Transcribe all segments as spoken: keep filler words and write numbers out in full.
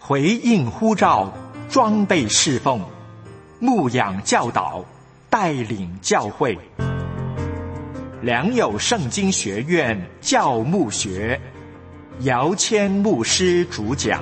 回应呼召，装备侍奉，牧养教导，带领教会。良友圣经学院教牧学，姚谦牧师主讲。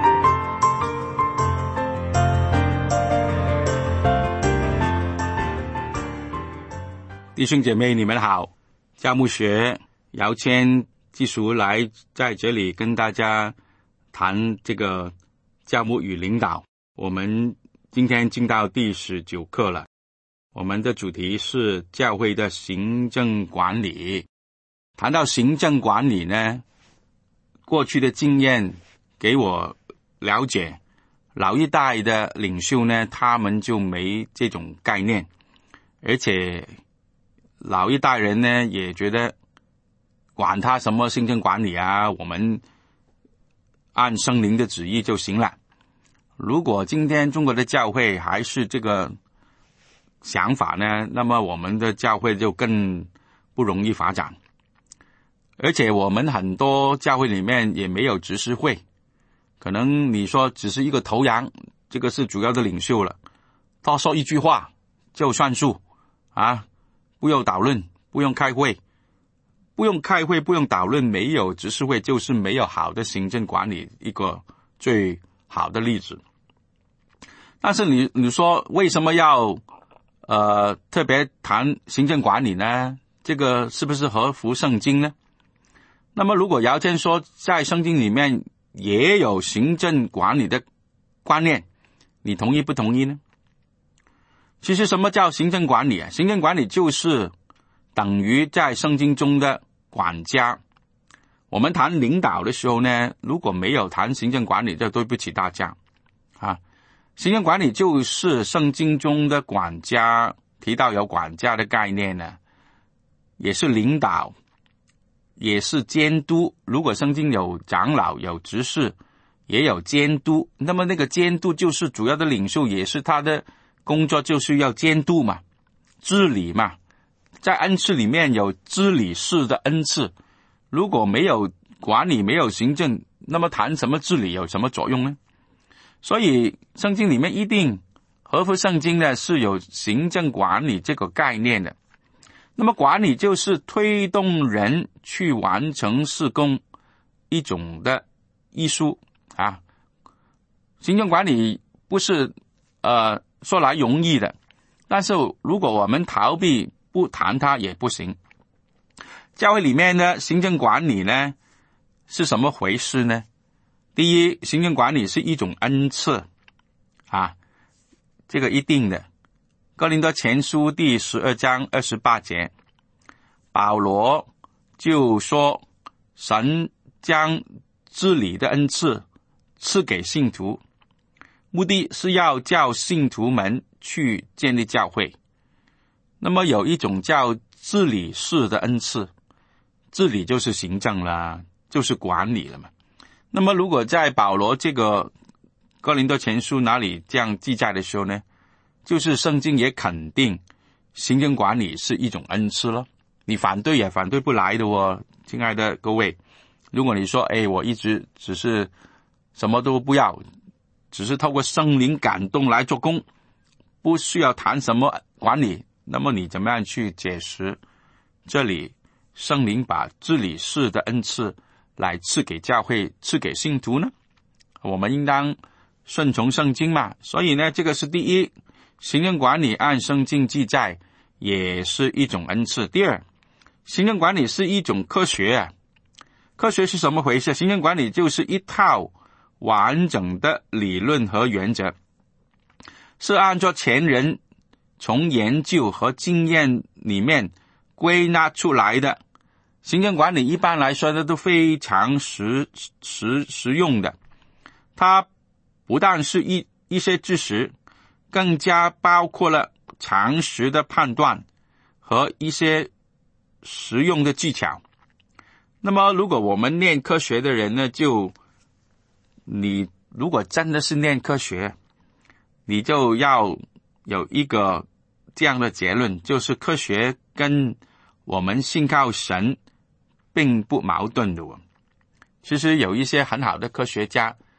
弟兄姐妹，你们好，教牧学姚谦继续来在这里跟大家谈这个教牧与领导。我们今天进到第十九课了，我们的主题是教会的行政管理。谈到行政管理呢，过去的经验给我了解，老一代的领袖呢，他们就没这种概念，而且老一代人呢也觉得管他什么行政管理啊，我们按圣灵的旨意就行了。如果今天中国的教会还是这个想法呢，那么我们的教会就更不容易发展。而且我们很多教会里面也没有执事会，可能你说只是一个头羊，这个是主要的领袖了，他说一句话就算数啊，不用讨论，不用开会，不用开会，不用讨论，没有执事会就是没有好的行政管理一个最好的例子。但是你你说为什么要呃特别谈行政管理呢？这个是不是合乎圣经呢？那么如果姚谦说在圣经里面也有行政管理的观念，你同意不同意呢？其实什么叫行政管理啊？行政管理就是等于在圣经中的管家。我们谈领导的时候呢，如果没有谈行政管理，就对不起大家啊。行政管理就是圣经中的管家，提到有管家的概念呢，也是领导，也是监督。如果圣经有长老，有执事，也有监督，那么那个监督就是主要的领袖，也是他的工作，就是要监督嘛，治理嘛。在恩赐里面有治理式的恩赐，如果没有管理，没有行政，那么谈什么治理有什么作用呢？所以圣经里面一定合乎圣经呢是有行政管理这个概念的。那么管理就是推动人去完成事工一种的艺术啊。行政管理不是呃说来容易的，但是如果我们逃避不谈它也不行。教会里面呢，行政管理呢是什么回事呢？第一，行政管理是一种恩赐啊，这个一定的。哥林多前书第十二章二十八节，保罗就说，神将治理的恩赐赐给信徒，目的是要叫信徒们去建立教会。那么有一种叫治理式的恩赐，治理就是行政啦，就是管理了嘛。那么如果在保罗这个哥林多前书哪里这样记载的时候呢，就是圣经也肯定行政管理是一种恩赐了。你反对也反对不来的哦，亲爱的各位。如果你说哎，我一直只是什么都不要，只是透过圣灵感动来做工，不需要谈什么管理，那么你怎么样去解释这里圣灵把治理式的恩赐来赐给教会，赐给信徒呢？我们应当顺从圣经嘛。所以呢，这个是第一，行政管理按圣经记载也是一种恩赐。第二，行政管理是一种科学啊。科学是什么回事？行政管理就是一套完整的理论和原则，是按照前人从研究和经验里面归纳出来的。行政管理一般来说呢都非常实实实用的，它不但是一一些知识，更加包括了常识的判断和一些实用的技巧。那么如果我们念科学的人呢，就你如果真的是念科学，你就要有一个这样的结论，就是科学跟我们信靠神并不矛盾的哦。其实有一些很好的科学家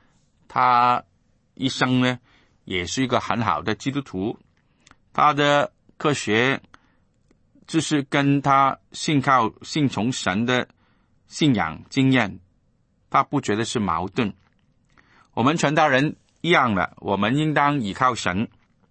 他一生呢也是一个很好的基督徒，他的科学就是跟他信靠信从神的信仰经验，他不觉得是矛盾。我们传道人一样的，我们应当倚靠神，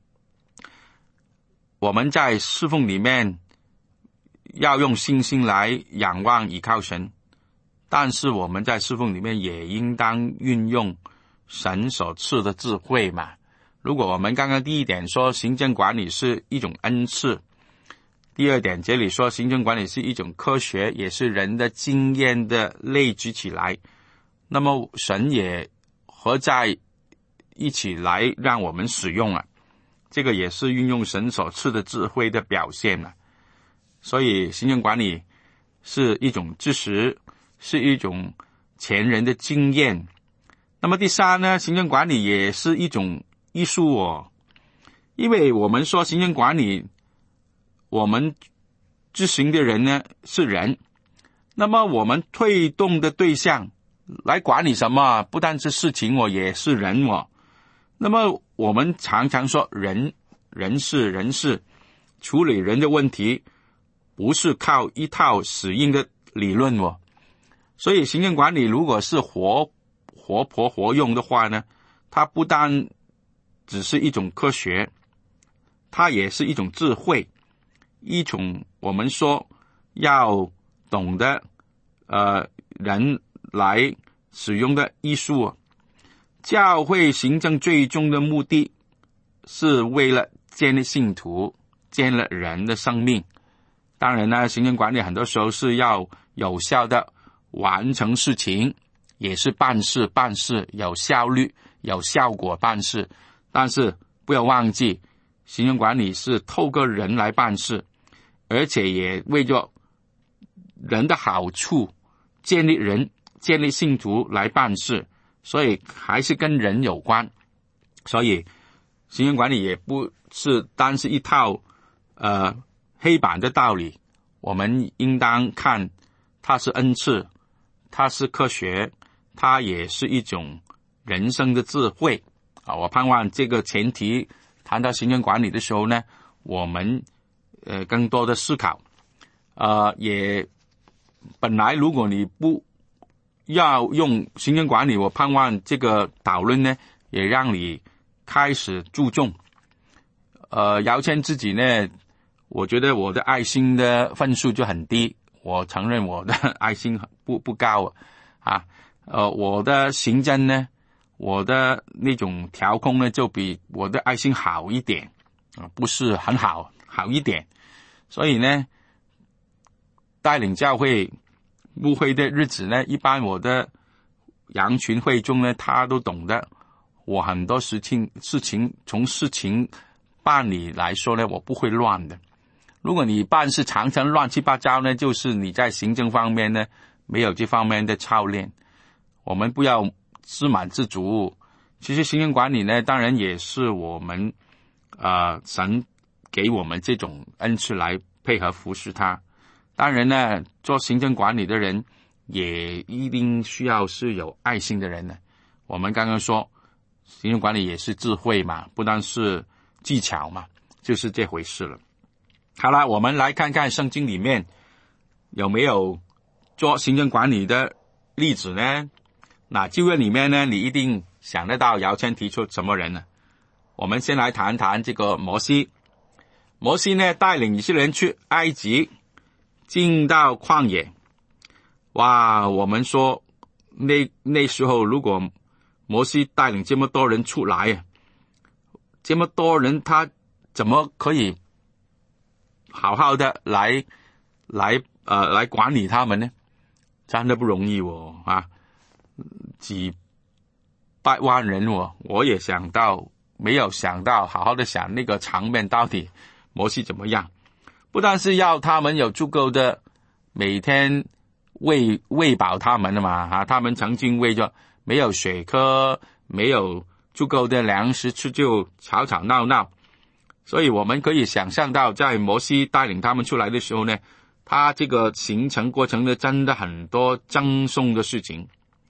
我们在侍奉里面要用信心来仰望倚靠神，但是我们在侍奉里面也应当运用神所赐的智慧嘛。如果我们刚刚第一点说行政管理是一种恩赐，第二点这里说行政管理是一种科学，也是人的经验的累积起来，那么神也合在一起来让我们使用啊，这个也是运用神所赐的智慧的表现啊。所以行政管理是一种知识，是一种前人的经验。那么第三呢，行政管理也是一种艺术哦，因为我们说行政管理，我们执行的人呢是人，那么我们推动的对象来管理什么，不但是事情哦，也是人哦。那么我们常常说人人事人事，处理人的问题不是靠一套死硬的理论哦。所以行政管理如果是活活泼活用的话呢，它不单只是一种科学，它也是一种智慧，一种我们说要懂得呃人来使用的艺术。教会行政最终的目的是为了建立信徒，建立人的生命。当然呢，行政管理很多时候是要有效的完成事情，也是办事办事有效率有效果办事，但是不要忘记行政管理是透过人来办事，而且也为着人的好处，建立人建立信徒来办事，所以还是跟人有关。所以行政管理也不是单是一套呃黑板的道理，我们应当看它是恩赐，它是科学，它也是一种人生的智慧啊！我盼望这个前提谈到行政管理的时候呢，我们呃更多的思考，呃也本来如果你不要用行政管理，我盼望这个讨论呢也让你开始注重。呃，姚谦自己呢，我觉得我的爱心的分数就很低，我承认我的爱心不不高啊。呃，我的行政呢，我的那种调控呢，就比我的爱心好一点啊，不是很好，好一点。所以呢，带领教会牧会的日子呢，一般我的羊群会中呢，他都懂得我很多事情事情从事情办理来说呢，我不会乱的。如果你办事常常乱七八糟呢，就是你在行政方面呢没有这方面的操练。我们不要自满自足。其实行政管理呢，当然也是我们呃神给我们这种恩赐来配合服侍他。当然呢，做行政管理的人也一定需要是有爱心的人呢。我们刚刚说行政管理也是智慧嘛，不单是技巧嘛，就是这回事了。好了，我们来看看圣经里面有没有做行政管理的例子呢？那旧约里面呢，你一定想得到姚谦提出什么人呢？我们先来谈谈这个摩西。摩西呢，带领以色列人去埃及，进到旷野。哇，我们说那那时候如果摩西带领这么多人出来，这么多人他怎么可以好好的来来呃来管理他们呢？真的不容易哦啊！几百万人哦，我也想到，没有想到好好的想那个场面到底摩西怎么样。不但是要他们有足够的每天喂喂饱他们的嘛啊，他们曾经为着没有水喝，没有足够的粮食吃就吵吵闹闹。所以我们可以想象到，在摩西带领他们出来的时候呢，他这个行程过程呢，真的很多赠送的事情。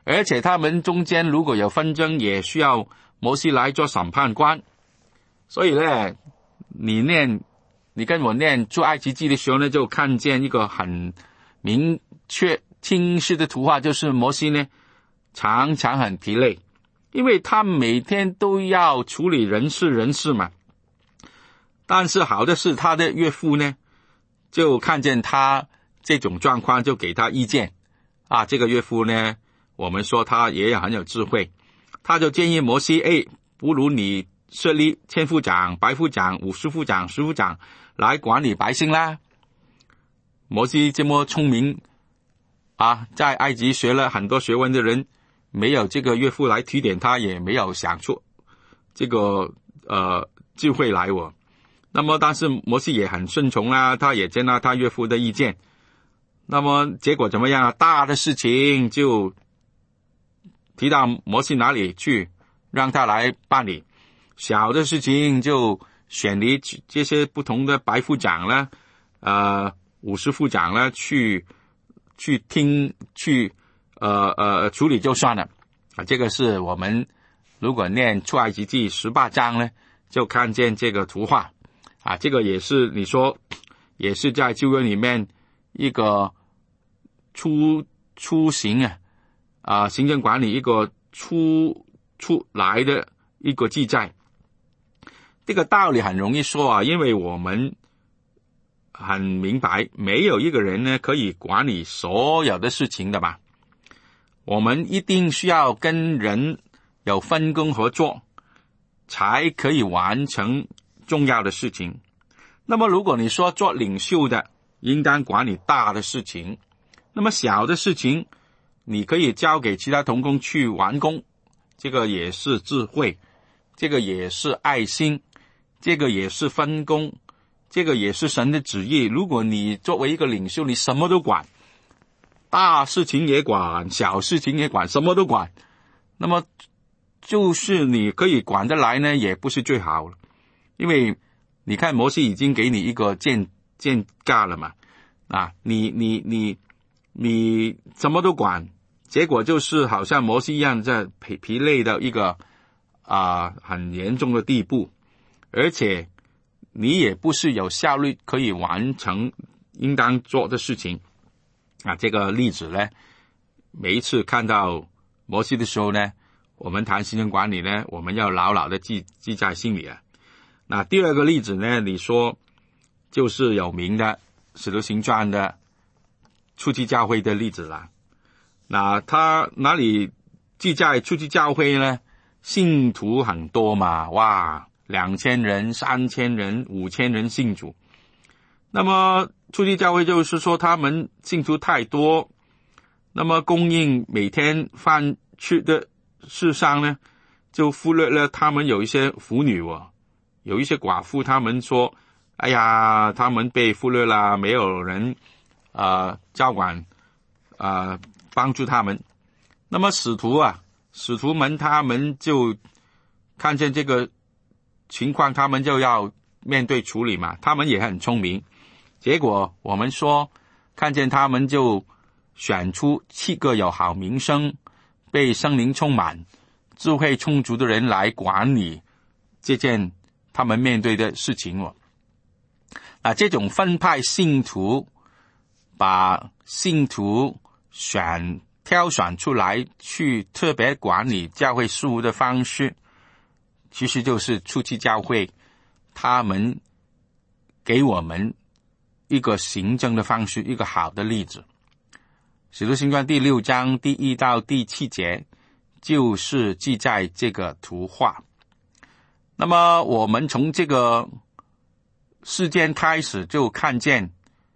而且他们中间如果有纷争，也需要摩西来做审判官。所以呢，你念你跟我念出埃及记的时候呢，就看见一个很明确清晰的图画，就是摩西呢常常很疲累，因为他每天都要处理人事人事嘛。但是好的是他的岳父呢就看见他这种状况，就给他意见啊。这个岳父呢，我们说他也很有智慧，他就建议摩西，哎，不如你设立千夫长、百夫长、五十夫长、十夫长来管理百姓啦。摩西这么聪明啊，在埃及学了很多学问的人，没有这个岳父来提点他，也没有想出这个呃智慧来我。那么但是摩西也很顺从啦，他也接纳他岳父的意见。那么结果怎么样啊？大的事情就提到摩西哪里去，让他来办理；小的事情就选离这些不同的百夫长啦、呃五十夫长啦，去去听去呃呃处理就算了啊。这个是我们如果念出埃及记十八章呢，就看见这个图画啊。这个也是你说也是在旧约里面一个出出行啊啊行政管理一个出出来的一个记载。这个道理很容易说啊，因为我们很明白，没有一个人呢可以管理所有的事情的吧。我们一定需要跟人有分工合作，才可以完成重要的事情。那么如果你说做领袖的应当管理大的事情，那么小的事情你可以交给其他同工去完工，这个也是智慧，这个也是爱心，这个也是分工，这个也是神的旨意。如果你作为一个领袖，你什么都管，大事情也管，小事情也管，什么都管，那么就是你可以管得来呢，也不是最好了。因为你看摩西已经给你一个建建架了嘛，啊，你你你你什么都管，结果就是好像摩西一样在疲疲累的一个啊很严重的地步，而且你也不是有效率可以完成应当做的事情啊。这个例子呢，每一次看到摩西的时候呢，我们谈行政管理呢，我们要牢牢的记记在心里啊。那第二个例子呢，你说就是有名的使徒行传的初期教会的例子啦。那他哪里记载初期教会呢？信徒很多嘛，哇，两千人、三千人、五千人信主。那么初期教会就是说他们信徒太多，那么供应每天饭吃的事上呢，就忽略了他们有一些妇女哦，有一些寡妇，他们说，哎呀，他们被忽略了，没有人呃照管呃帮助他们。那么使徒啊，使徒们他们就看见这个情况，他们就要面对处理嘛，他们也很聪明。结果我们说看见他们就选出七个有好名声、被圣灵充满、智慧充足的人来管理这件他们面对的事情哦。那这种分派信徒，把信徒选挑选出来去特别管理教会事务的方式，其实就是初期教会他们给我们一个行政的方式，一个好的例子。使徒行传第六章第一到第七节就是记载这个图画。那么我们从这个事件开始就看见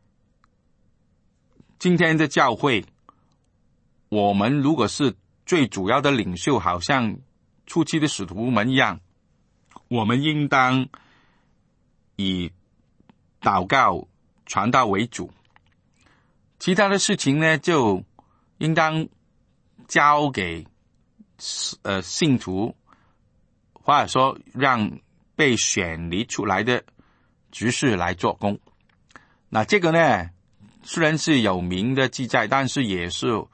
今天的教会，我们如果是最主要的领袖，好像初期的使徒们一样，我们应当以祷告传道为主，其他的事情呢就应当交给呃信徒，或者说让被选离出来的执事来做工。那这个呢虽然是有名的记载，但是也是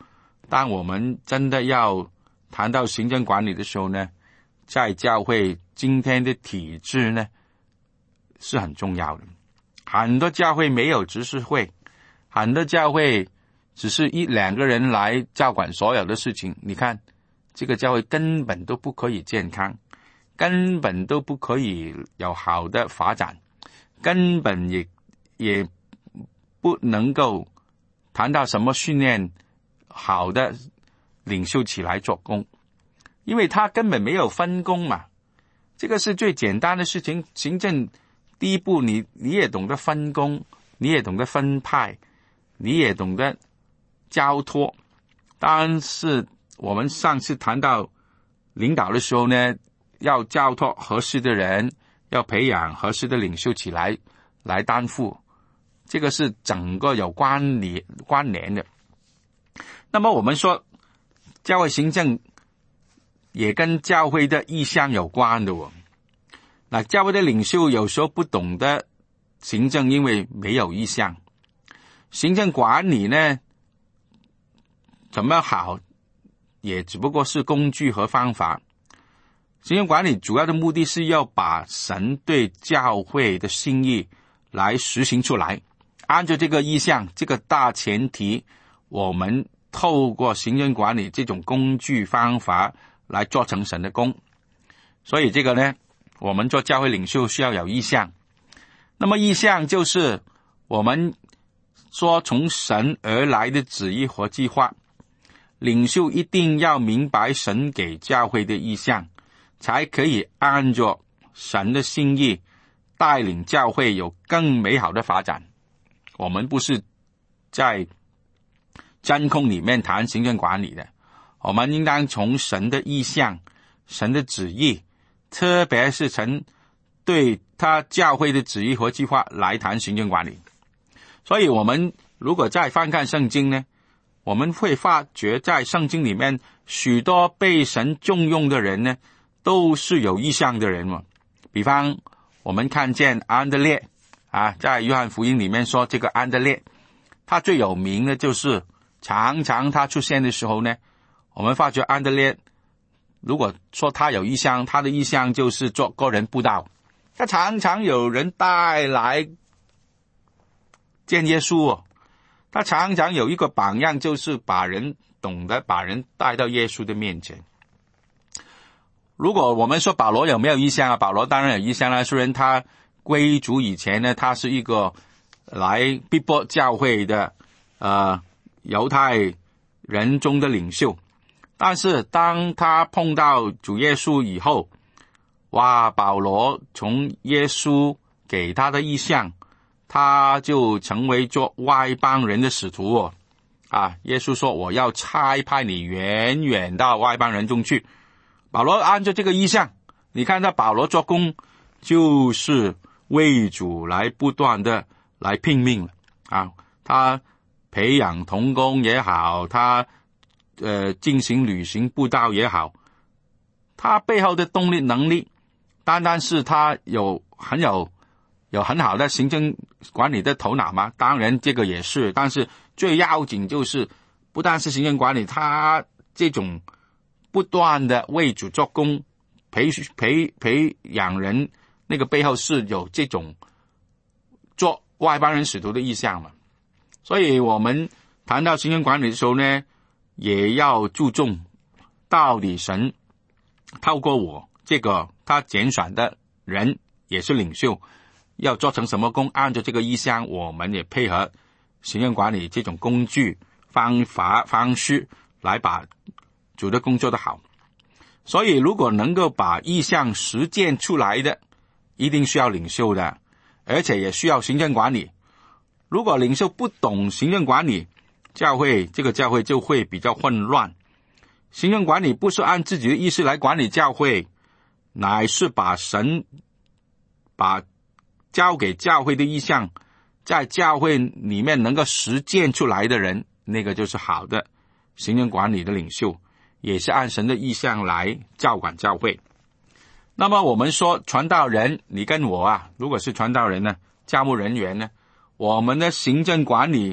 当我们真的要谈到行政管理的时候呢，在教会今天的体制呢是很重要的。很多教会没有执事会，很多教会只是一两个人来照管所有的事情，你看这个教会根本都不可以健康，根本都不可以有好的发展，根本也也不能够谈到什么训练好的领袖起来做工，因为他根本没有分工嘛。这个是最简单的事情，行政第一步你你也懂得分工，你也懂得分派，你也懂得交托。但是我们上次谈到领导的时候呢，要交托合适的人，要培养合适的领袖起来来担负，这个是整个有关联关联的。那么我们说教会行政也跟教会的意向有关的哦。那教会的领袖有时候不懂得行政，因为没有意向。行政管理呢怎么好，也只不过是工具和方法。行政管理主要的目的是要把神对教会的心意来实行出来，按照这个意向，这个大前提，我们透过行政管理这种工具方法来做成神的工。所以这个呢，我们做教会领袖需要有意向。那么意向就是我们说从神而来的旨意和计划，领袖一定要明白神给教会的意向，才可以按照神的心意带领教会有更美好的发展。我们不是在真空里面谈行政管理的，我们应当从神的意向、神的旨意，特别是神对他教会的旨意和计划来谈行政管理。所以我们如果再翻看圣经呢，我们会发觉在圣经里面许多被神重用的人呢，都是有意向的人嘛。比方我们看见安德烈啊，在约翰福音里面说这个安德烈，他最有名的就是常常他出现的时候呢，我们发觉安德烈如果说他有意向，他的意向就是做个人布道，他常常有人带来见耶稣哦，他常常有一个榜样，就是把人懂得把人带到耶稣的面前。如果我们说保罗有没有意向啊？保罗当然有意向啦。虽然他归主以前呢，他是一个来逼迫教会的呃犹太人中的领袖，但是当他碰到主耶稣以后，哇，保罗从耶稣给他的意向，他就成为做外邦人的使徒哦。啊，耶稣说我要差派你远远到外邦人中去。保罗按照这个意向，你看到保罗做工就是为主来不断的来拼命了啊！他培养同工也好，他呃进行旅行布道也好，他背后的动力能力，单单是他有很有有很好的行政管理的头脑吗？当然这个也是，但是最要紧就是不但是行政管理，他这种不断的为主做工，培培培养人，那个背后是有这种做外邦人使徒的意向嘛。所以我们谈到行政管理的时候呢，也要注重到底神透过我这个他拣选的人也是领袖，要做成什么工，按照这个意向，我们也配合行政管理这种工具方法方式来把主的工作的好。所以如果能够把意向实践出来的，一定需要领袖的，而且也需要行政管理。如果领袖不懂行政管理，教会这个教会就会比较混乱。行政管理不是按自己的意思来管理教会，乃是把神把交给教会的意向在教会里面能够实践出来的人，那个就是好的行政管理的领袖，也是按神的意向来照管教会。那么我们说传道人，你跟我啊，如果是传道人呢，教牧人员呢，我们的行政管理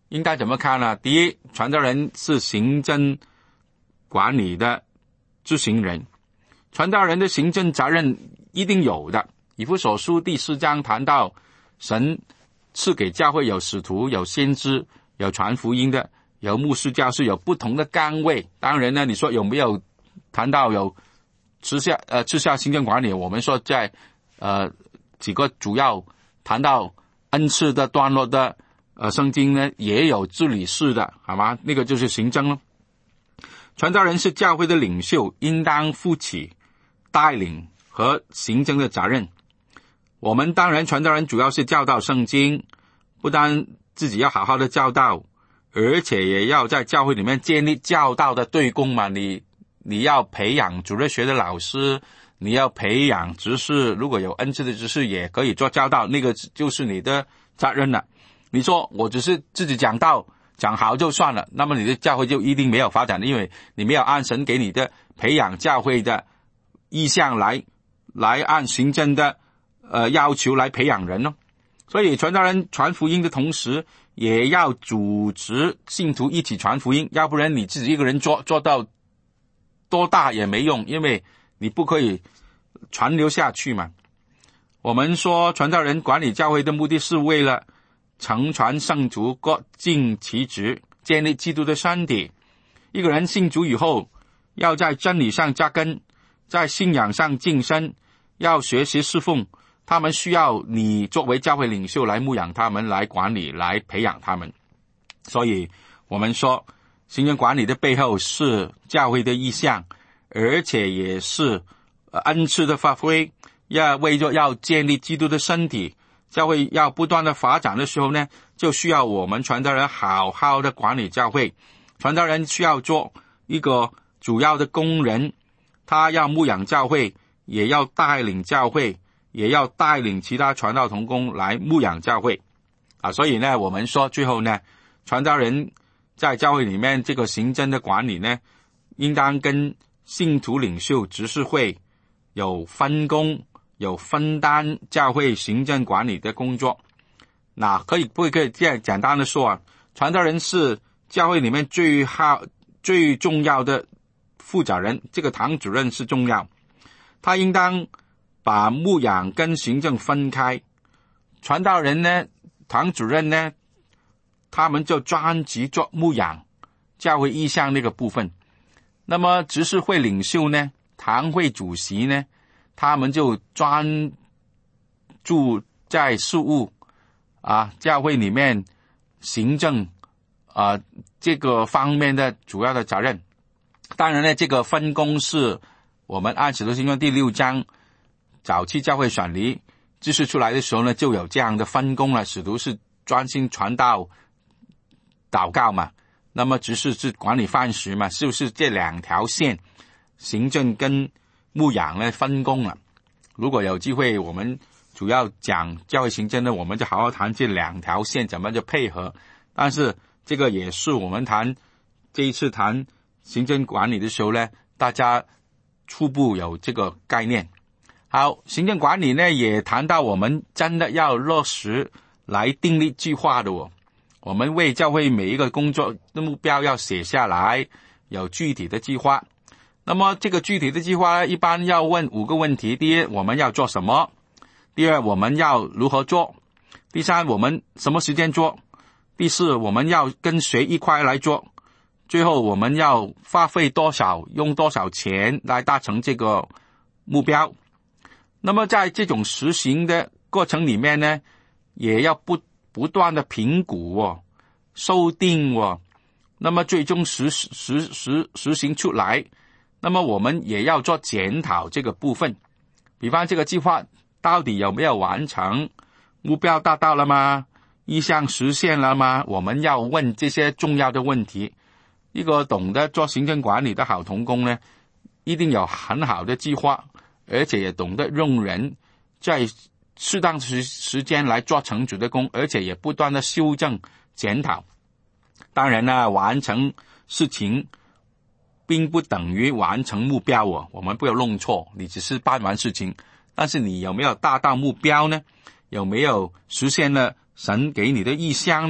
应该怎么看呢？第一，传道人是行政管理的执行人，传道人的行政责任一定有的。以弗所书第四章谈到神赐给教会有使徒、有先知、有传福音的，有牧师、教师，有不同的岗位。当然呢，你说有没有谈到有赐下呃赐下行政管理？我们说在呃几个主要谈到恩赐的段落的呃圣经呢，也有治理事的，好吗？那个就是行政了。传道人是教会的领袖，应当负起带领和行政的责任。我们当然传道人主要是教导圣经，不但自己要好好的教导，而且也要在教会里面建立教导的队工嘛。你你要培养主日学的老师，你要培养执事，如果有恩赐的执事也可以做教导，那个就是你的责任了。你说我只是自己讲道讲好就算了，那么你的教会就一定没有发展，因为你没有按神给你的培养教会的意向来来按行政的呃要求来培养人哦。所以传道人传福音的同时，也要组织信徒一起传福音，要不然你自己一个人做做到多大也没用，因为你不可以传流下去嘛。我们说传道人管理教会的目的是为了承传圣徒，各尽其职，建立基督的身体。一个人信主以后，要在真理上扎根，在信仰上晋升，要学习侍奉，他们需要你作为教会领袖来牧养他们，来管理，来培养他们。所以我们说行政管理的背后是教会的意向，而且也是恩赐的发挥，要为着要建立基督的身体。教会要不断的发展的时候呢，就需要我们传道人好好的管理教会。传道人需要做一个主要的工人，他要牧养教会，也要带领教会，也要带领其他传道同工来牧养教会啊。所以呢，我们说最后呢，传道人在教会里面这个行政的管理呢，应当跟信徒领袖执事会有分工，有分担教会行政管理的工作。那可以不可以这样简单的说啊？传道人是教会里面最好最重要的负责人，这个堂主任是重要，他应当把牧养跟行政分开。传道人呢，堂主任呢，他们就专职做牧养教会意向那个部分。那么执事会领袖呢，堂会主席呢，他们就专注在事务啊，教会里面行政啊这个方面的主要的责任。当然呢，这个分工是我们按使徒行传第六章早期教会选立知识出来的时候呢，就有这样的分工了。使徒是专心传道祷告嘛，那么执事是管理饭食嘛，就是这两条线，行政跟牧养呢分工了。如果有机会我们主要讲教会行政呢，我们就好好谈这两条线怎么就配合。但是这个也是我们谈这一次谈行政管理的时候呢，大家初步有这个概念。好，行政管理呢也谈到我们真的要落实来订立计划的哦。我们为教会每一个工作的目标要写下来，有具体的计划。那么这个具体的计划一般要问五个问题：第一，我们要做什么；第二，我们要如何做；第三，我们什么时间做；第四，我们要跟谁一块来做；最后，我们要花费多少，用多少钱来达成这个目标。那么在这种实行的过程里面呢，也要不不断的评估哦，修订哦，那么最终实实实实行出来。那么我们也要做检讨这个部分，比方这个计划到底有没有完成，目标达到了吗？意向实现了吗？我们要问这些重要的问题。一个懂得做行政管理的好同工呢，一定有很好的计划，而且也懂得用人，在适当时时间来做成主的工，而且也不断的修正检讨。当然呢，完成事情并不等于完成目标哦，我们不要弄错，你只是办完事情，但是你有没有达到目标呢？有没有实现了神给你的意向呢？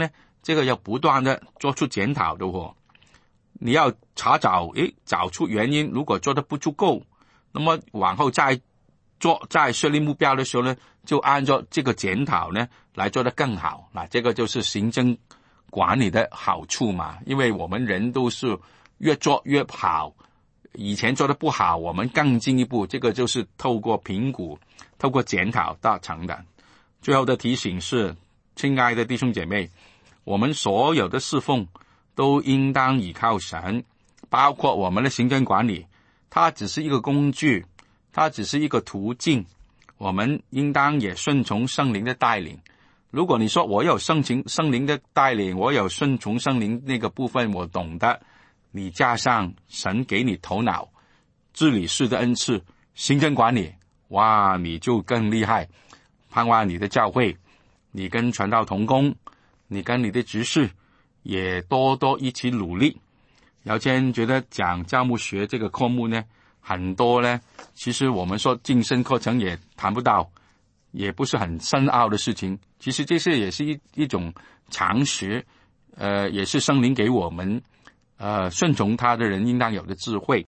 这个要不断的做出检讨的哦。你要查找，诶，找出原因，如果做得不足够，那么往后再做，再设立目标的时候呢，就按照这个检讨呢来做得更好。那这个就是行政管理的好处嘛，因为我们人都是越做越好，以前做得不好，我们更进一步，这个就是透过评估，透过检讨达成的。最后的提醒是，亲爱的弟兄姐妹，我们所有的侍奉都应当倚靠神，包括我们的行政管理，它只是一个工具，它只是一个途径，我们应当也顺从圣灵的带领。如果你说我有圣情圣灵的带领，我有顺从圣灵那个部分我懂得，你加上神给你头脑治理事的恩赐，行政管理，哇，你就更厉害。盼望你的教会，你跟传道同工，你跟你的执事也多多一起努力。姚谦觉得讲教牧学这个科目呢，很多呢，其实我们说晋升课程也谈不到，也不是很深奥的事情。其实这些也是一一种常识，呃，也是圣灵给我们，呃，顺从他的人应当有的智慧。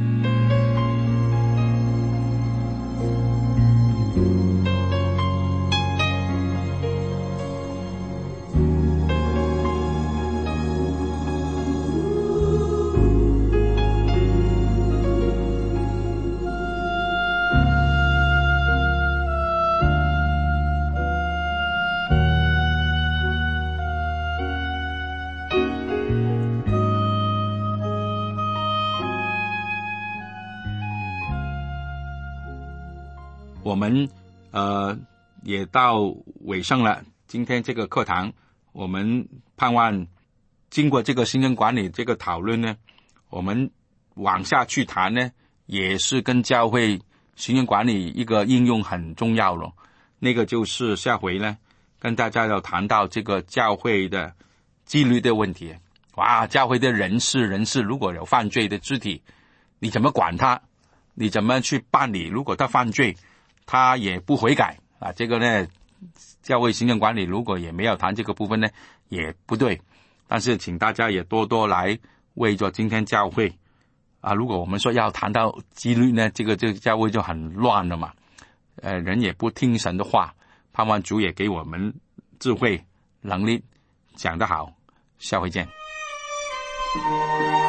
我们呃也到尾声了，今天这个课堂，我们盼望经过这个行政管理这个讨论呢，我们往下去谈呢，也是跟教会行政管理一个应用很重要了。那个就是下回呢，跟大家要谈到这个教会的纪律的问题。哇，教会的人事人事如果有犯罪的肢体，你怎么管他？你怎么去办理？如果他犯罪，他也不悔改啊，这个呢，教会行政管理如果也没有谈这个部分呢，也不对。但是请大家也多多来为着今天教会啊，如果我们说要谈到纪律呢，这个这个教会就很乱了嘛，呃，人也不听神的话，盼望主也给我们智慧能力，讲得好，下回见。